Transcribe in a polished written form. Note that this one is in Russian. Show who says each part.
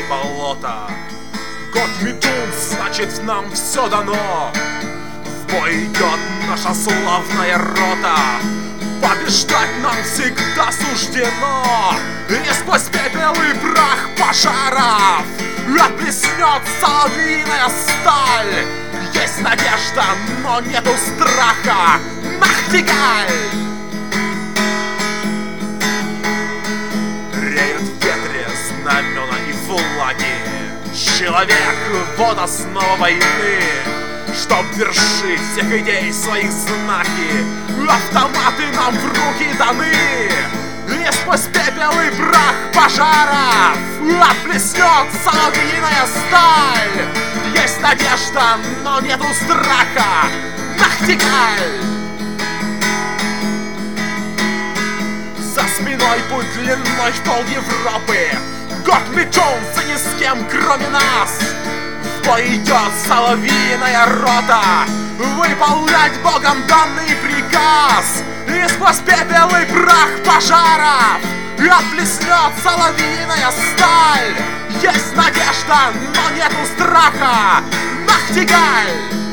Speaker 1: болота. Год Медун, значит, нам все дано. В бой идет наша славная рота. Побеждать нам всегда суждено. И сквозь пепел и прах пожаров отблеснет соловьиная сталь. Есть надежда, но нету страха. Нахтигаль! Реют в ветре знамена и флаги. Человек — вот основа войны. Чтоб вершить всех идей своих знаки, автоматы нам в руки даны. И сквозь пепел и прах пожаров отблеснет соловьиная сталь. Есть надежда, но нету страха. Нахтигаль! За спиной путь длиной в пол Европы. Год Медунс, и ни с кем кроме нас. В бой идет соловьиная рота. Выполнять Богом данный приказ. И сквозь пепел и прах пожаров отблеснет соловьиная сталь. Есть надежда, но нету страха. Нахтигаль!